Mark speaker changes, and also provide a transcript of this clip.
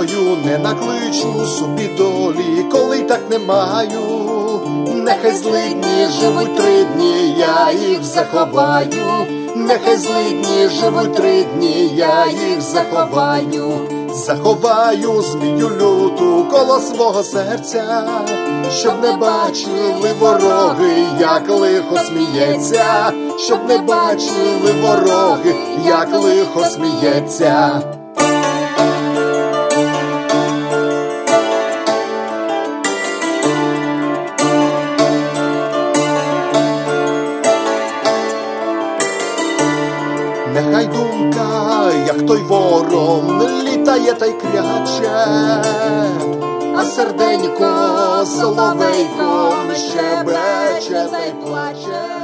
Speaker 1: злою не накличу собі долі, коли так не маю. Нехай злидні живуть 3 дні, я їх заховаю. Нехай злидні живуть 3 дні, я їх заховаю. Заховаю змію люту коло свого серця, щоб не бачили вороги, як лихо сміється, щоб не бачили вороги, як лихо сміється. Нехай думка, як той ворон, літає та й кряче, а серденько соловейком щебече та й плаче.